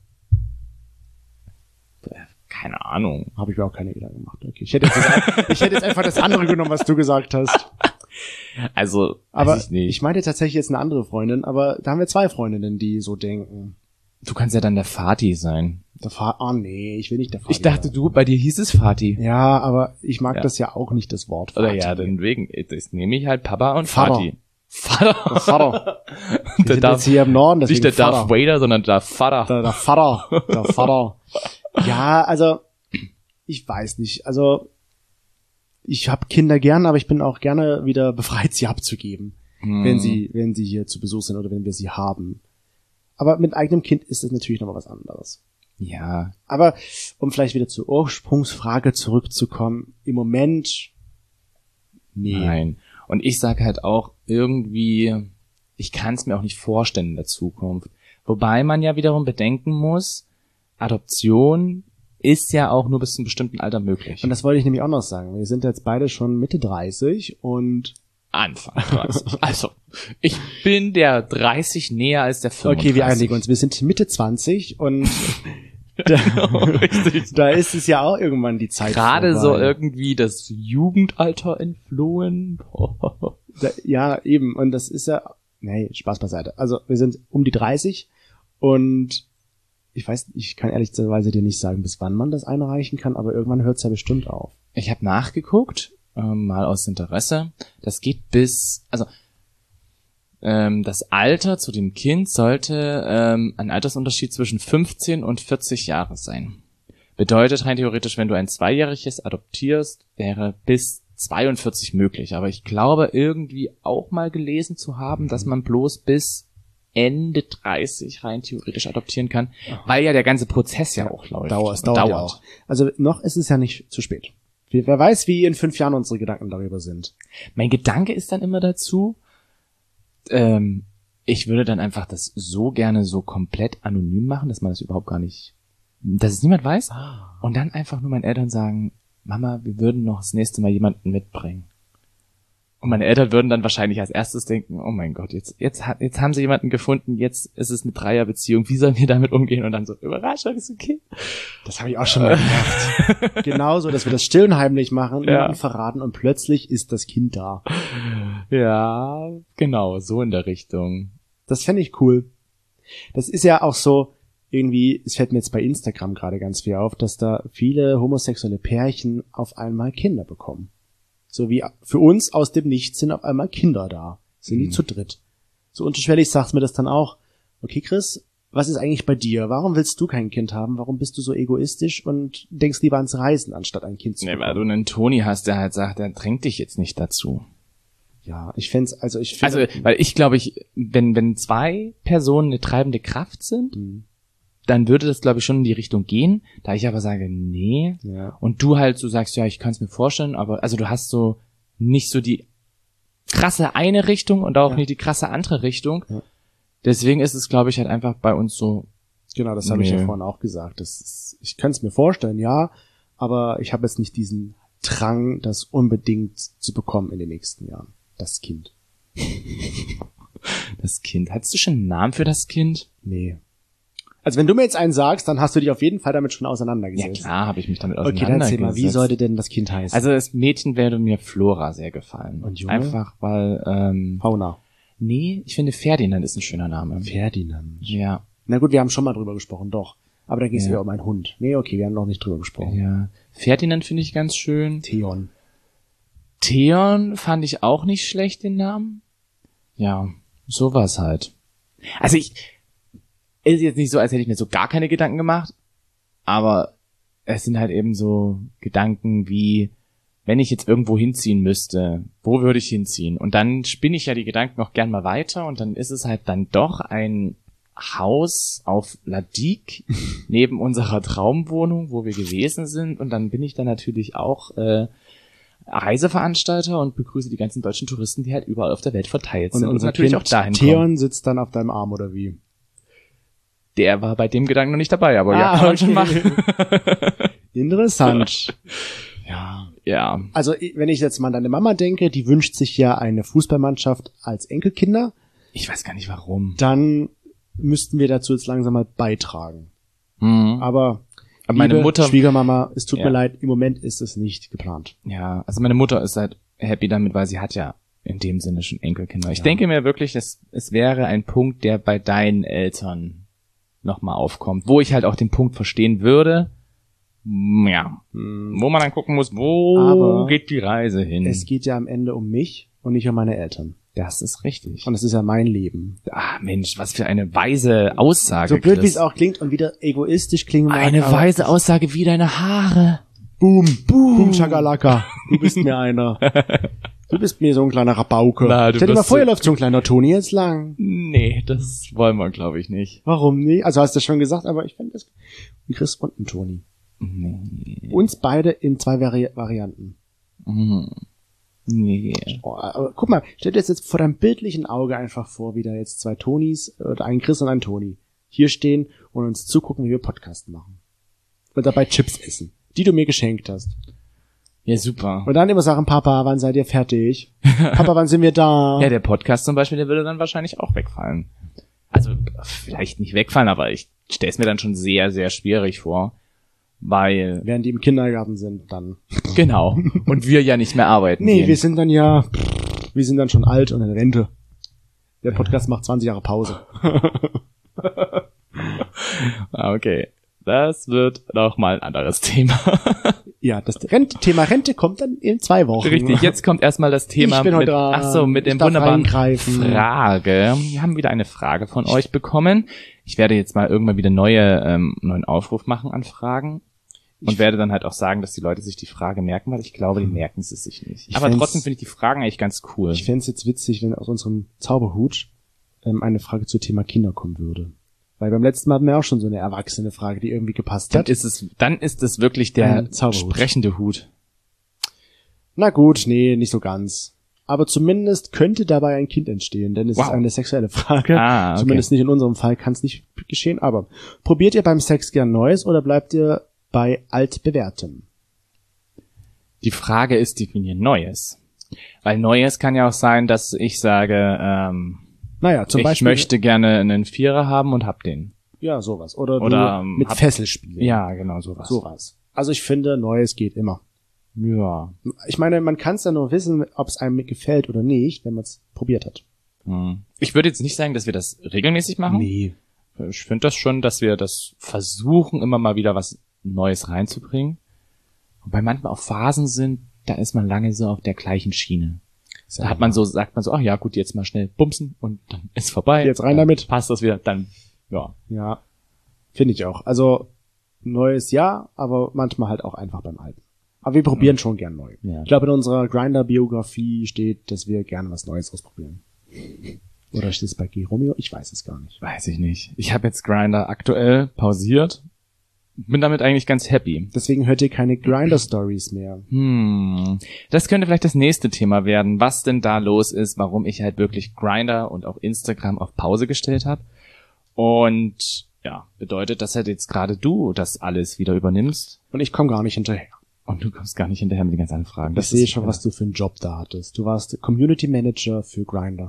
Keine Ahnung. Habe ich mir auch keine Gedanken gemacht. Okay. Ich hätte jetzt einfach das andere genommen, was du gesagt hast. Also, aber weiß ich nicht. Ich meinte tatsächlich jetzt eine andere Freundin, aber da haben wir 2 Freundinnen, die so denken. Du kannst ja dann der Vati sein. Nee, ich will nicht der Vati Ich dachte, sein. bei dir hieß es Vati. Ja, aber ich mag das ja auch nicht, das Wort Vati. Oder ja, deswegen, das nehme ich halt Papa und Vater. Vati. Vater. Vater. Wir Der sind Darth, jetzt hier im Norden, deswegen nicht der Vater. Darth Vader, sondern der Vater. Der Vater. Der Vater. Ja, also, ich weiß nicht. Also, ich habe Kinder gern, aber ich bin auch gerne wieder befreit, sie abzugeben, wenn sie hier zu Besuch sind oder wenn wir sie haben. Aber mit eigenem Kind ist es natürlich nochmal was anderes. Ja. Aber um vielleicht wieder zur Ursprungsfrage zurückzukommen, im Moment, nee. Nein. Und ich sage halt auch irgendwie, ich kann es mir auch nicht vorstellen in der Zukunft. Wobei man ja wiederum bedenken muss, Adoption ist ja auch nur bis zu einem bestimmten Alter möglich. Und das wollte ich nämlich auch noch sagen. Wir sind jetzt beide schon Mitte 30 und Anfang 30. Also, ich bin der 30 näher als der 35. Okay, wir einigen uns. Wir sind Mitte 20 und Richtig. Da ist es ja auch irgendwann die Zeit Gerade vorbei. so irgendwie das Jugendalter entflohen. Ja, eben. Und das ist ja, nee, Spaß beiseite. Also wir sind um die 30 und ich kann ehrlicherweise dir nicht sagen, bis wann man das einreichen kann, aber irgendwann hört es ja bestimmt auf. Ich habe nachgeguckt, mal aus Interesse. Das geht bis, also das Alter zu dem Kind sollte ein Altersunterschied zwischen 15 und 40 Jahre sein. Bedeutet rein theoretisch, wenn du ein 2-jähriges adoptierst, wäre bis 42 möglich. Aber ich glaube irgendwie auch mal gelesen zu haben, dass man bloß bis Ende 30 rein theoretisch adoptieren kann, weil ja der ganze Prozess ja auch läuft. Es dauert ja auch. Also noch ist es ja nicht zu spät. Wer weiß, wie in 5 Jahren unsere Gedanken darüber sind. Mein Gedanke ist dann immer dazu, ich würde dann einfach das so gerne so komplett anonym machen, dass man das überhaupt gar nicht, dass es niemand weiß. Und dann einfach nur meinen Eltern sagen, Mama, wir würden noch das nächste Mal jemanden mitbringen. Und meine Eltern würden dann wahrscheinlich als erstes denken, oh mein Gott, jetzt haben sie jemanden gefunden, jetzt ist es eine Dreierbeziehung, wie sollen wir damit umgehen? Und dann so, Überraschung, ist okay. Das habe ich auch schon mal gemacht. Genauso, dass wir das still und heimlich machen, niemanden verraten und plötzlich ist das Kind da. Ja, genau, so in der Richtung. Das fände ich cool. Das ist ja auch so, irgendwie, es fällt mir jetzt bei Instagram gerade ganz viel auf, dass da viele homosexuelle Pärchen auf einmal Kinder bekommen. So wie für uns aus dem Nichts sind auf einmal Kinder da. Sind die zu dritt. So unterschwellig sagst mir das dann auch. Okay, Chris, was ist eigentlich bei dir? Warum willst du kein Kind haben? Warum bist du so egoistisch und denkst lieber ans Reisen, anstatt ein Kind zu bekommen? Nee, weil du einen Toni hast, der halt sagt, der drängt dich jetzt nicht dazu. Ja, ich find's, also weil ich glaube, wenn 2 Personen eine treibende Kraft sind, dann würde das, glaube ich, schon in die Richtung gehen. Da ich aber sage, nee. Ja. Und du halt so sagst, ja, ich kann es mir vorstellen, aber also du hast so nicht so die krasse eine Richtung und auch nicht die krasse andere Richtung. Ja. Deswegen ist es, glaube ich, halt einfach bei uns so. Genau, das habe ich ja vorhin auch gesagt. Ich kann es mir vorstellen, ja, aber ich habe jetzt nicht diesen Drang, das unbedingt zu bekommen in den nächsten Jahren. Das Kind. Das Kind. Hattest du schon einen Namen für das Kind? Nee. Also wenn du mir jetzt einen sagst, dann hast du dich auf jeden Fall damit schon auseinandergesetzt. Ja klar, habe ich mich damit auseinandergesetzt. Okay, dann erzähl mal, wie sollte denn das Kind heißen? Also das Mädchen würde mir Flora sehr gefallen. Und Junge? Einfach, weil... Fauna. Nee, ich finde Ferdinand ist ein schöner Name. Ferdinand? Ja. Na gut, wir haben schon mal drüber gesprochen, doch. Aber da ging es eher um einen Hund. Nee, okay, wir haben noch nicht drüber gesprochen. Ja. Ferdinand finde ich ganz schön. Theon fand ich auch nicht schlecht, den Namen. Ja, sowas halt. Also ist jetzt nicht so, als hätte ich mir so gar keine Gedanken gemacht, aber es sind halt eben so Gedanken wie, wenn ich jetzt irgendwo hinziehen müsste, wo würde ich hinziehen? Und dann spinne ich ja die Gedanken noch gern mal weiter und dann ist es halt dann doch ein Haus auf La Digue neben unserer Traumwohnung, wo wir gewesen sind und dann bin ich dann natürlich auch Reiseveranstalter und begrüße die ganzen deutschen Touristen, die halt überall auf der Welt verteilt sind und natürlich kind auch dahin Theon kommen. sitzt dann auf deinem Arm oder wie? Der war bei dem Gedanken noch nicht dabei, aber ja, kann man schon machen. Interessant. Ja. Also, wenn ich jetzt mal an deine Mama denke, die wünscht sich ja eine Fußballmannschaft als Enkelkinder. Ich weiß gar nicht warum. Dann müssten wir dazu jetzt langsam mal beitragen. Mhm. Aber meine Mutter, Schwiegermama, es tut mir leid, im Moment ist es nicht geplant. Ja, also meine Mutter ist halt happy damit, weil sie hat ja in dem Sinne schon Enkelkinder. Ich denke mir wirklich, es wäre ein Punkt, der bei deinen Eltern nochmal aufkommt, wo ich halt auch den Punkt verstehen würde, ja, wo man dann gucken muss, wo geht die Reise hin? Es geht ja am Ende um mich und nicht um meine Eltern. Das ist richtig. Und es ist ja mein Leben. Ah, Mensch, was für eine weise Aussage. So blöd, wie es auch klingt und wieder egoistisch klingen mag. Eine weise Aussage wie deine Haare. Boom, boom, boom, Schakalaka. Du bist mir einer. Du bist mir so ein kleiner Rabauke. Stell dir mal vor, hier läuft so ein kleiner Toni jetzt lang. Nee, das wollen wir, glaube ich, nicht. Warum nicht? Also hast du schon gesagt, aber ich fände das... Ein Chris und ein Toni. Nee. Uns beide in 2 Varianten. Nee. Oh, aber guck mal, stell dir das jetzt vor deinem bildlichen Auge einfach vor, wie da jetzt 2 Tonis, oder ein Chris und ein Toni, hier stehen und uns zugucken, wie wir Podcast machen. Und dabei Chips essen, die du mir geschenkt hast. Ja, super. Und dann immer sagen, Papa, wann seid ihr fertig? Papa, wann sind wir da? Ja, der Podcast zum Beispiel, der würde dann wahrscheinlich auch wegfallen. also vielleicht nicht wegfallen, aber ich stelle es mir dann schon sehr, sehr schwierig vor, weil... Während die im Kindergarten sind, dann. Genau. Und wir ja nicht mehr arbeiten. Nee, gehen. wir sind dann schon alt und in Rente. Der Podcast macht 20 Jahre Pause. Okay. Das wird noch mal ein anderes Thema. Ja, das Thema Rente kommt dann in 2 Wochen. Richtig, jetzt kommt erstmal das Thema Ich bin heute dran. mit dem Ich darf wunderbaren eingreifen. Frage. Wir haben wieder eine Frage von euch bekommen. Ich werde jetzt mal irgendwann wieder neuen Aufruf machen an Fragen und werde dann halt auch sagen, dass die Leute sich die Frage merken, weil ich glaube, die merken sie sich nicht. Aber trotzdem finde ich die Fragen eigentlich ganz cool. Ich fände es jetzt witzig, wenn aus unserem Zauberhut eine Frage zum Thema Kinder kommen würde. Weil beim letzten Mal hatten wir auch schon so eine erwachsene Frage, die irgendwie gepasst hat. Dann ist es wirklich der Zauberhut. sprechende Hut. Na gut, nee, nicht so ganz. Aber zumindest könnte dabei ein Kind entstehen, denn es ist eine sexuelle Frage. Okay. Zumindest nicht in unserem Fall, kann es nicht geschehen. Aber probiert ihr beim Sex gern Neues oder bleibt ihr bei altbewährtem? Die Frage ist, definieren Neues. Weil Neues kann ja auch sein, dass ich sage, Zum ich Beispiel, möchte gerne einen Vierer haben und hab den. Ja, sowas. Oder Oder, du mit Fesselspielen. Ja, genau, sowas. Sowas. Also ich finde, Neues geht immer. Ja. Ich meine, man kann es ja nur wissen, ob es einem gefällt oder nicht, wenn man es probiert hat. Ich würde jetzt nicht sagen, dass wir das regelmäßig machen. Nee. Ich finde das schon, dass wir das versuchen, immer mal wieder was Neues reinzubringen. Wobei manchmal auch Phasen sind, da ist man lange so auf der gleichen Schiene. Da sagt man so, ach ja, gut, jetzt mal schnell bumsen und dann ist vorbei. Jetzt rein damit. Passt das wieder, dann, ja. Ja, finde ich auch. Also, Neues ja, aber manchmal halt auch einfach beim Alten. Aber wir probieren schon gern neu. Ja. Ich glaube, in unserer Grindr-Biografie steht, dass wir gerne was Neues ausprobieren. Oder steht es bei G. Romeo? Ich weiß es gar nicht. Weiß ich nicht. Ich habe jetzt Grindr aktuell pausiert. Bin damit eigentlich ganz happy. Deswegen hört ihr keine Grindr-Stories mehr. Das könnte vielleicht das nächste Thema werden, was denn da los ist, warum ich halt wirklich Grindr und auch Instagram auf Pause gestellt habe. Und ja, bedeutet, dass halt jetzt gerade du das alles wieder übernimmst. Und ich komme gar nicht hinterher. Und du kommst gar nicht hinterher mit den ganzen Anfragen. Ich sehe schon, was du für einen Job da hattest. Du warst Community Manager für Grindr.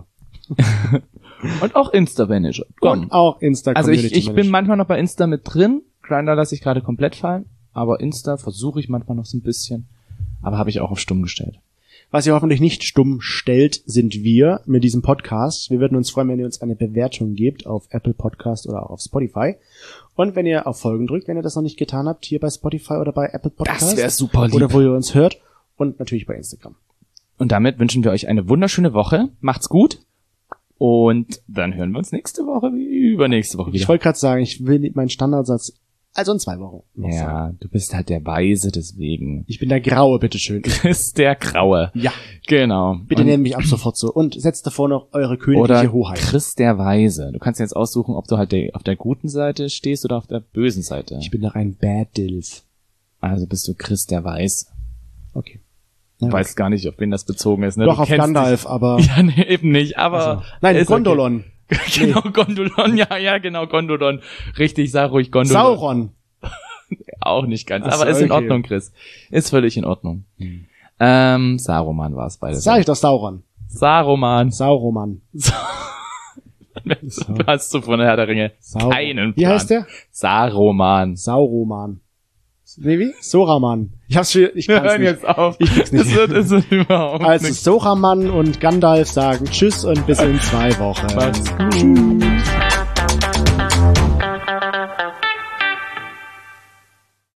Und auch Insta-Manager. Und auch Insta-Community Also ich bin manchmal noch bei Insta mit drin. Grindr lasse ich gerade komplett fallen. Aber Insta versuche ich manchmal noch so ein bisschen. Aber habe ich auch auf stumm gestellt. Was ihr hoffentlich nicht stumm stellt, sind wir mit diesem Podcast. Wir würden uns freuen, wenn ihr uns eine Bewertung gebt auf Apple Podcast oder auch auf Spotify. Und wenn ihr auf Folgen drückt, wenn ihr das noch nicht getan habt, hier bei Spotify oder bei Apple Podcast. Das wäre super lieb. Oder wo ihr uns hört. Und natürlich bei Instagram. Und damit wünschen wir euch eine wunderschöne Woche. Macht's gut. Und dann hören wir uns nächste Woche wie übernächste Woche wieder. Ich wollte gerade sagen, ich will meinen Standardsatz also in 2 Wochen. Ja, du bist halt der Weise, deswegen. Ich bin der Graue, bitteschön. Du bist der Graue. Ja. Genau. Bitte nehmt mich ab sofort so. Und setzt davor noch eure königliche oder Hoheit. Chris der Weise. Du kannst jetzt aussuchen, ob du halt auf der guten Seite stehst oder auf der bösen Seite. Ich bin doch ein Bad Dilf. Also bist du Chris der Weise. Okay. Du weißt gar nicht, auf wen das bezogen ist, ne? Doch, du auf Gandalf, aber... Ja, nee, eben nicht, aber... Also. Nein, Gondolon. Okay. Genau, Gondolon, ja, genau, Gondolon. Richtig, sag ruhig Gondolon. Sauron. Auch nicht ganz, Achso, aber ist in okay. Ordnung, Chris. Ist völlig in Ordnung. Saruman war es beides. Sag ich doch Sauron. Saruman. Sauroman. Du hast du von der Herr der Ringe keinen Plan. Wie heißt der? Saruman. Sauroman. Nee, wie? Soraman. Ich hab's schon, ich Wir kann's hören nicht. jetzt auf. Ich krieg's nicht. Es wird überhaupt Also nichts. Soraman und Gandalf sagen Tschüss und bis in 2 Wochen. Macht's gut. Tschüss.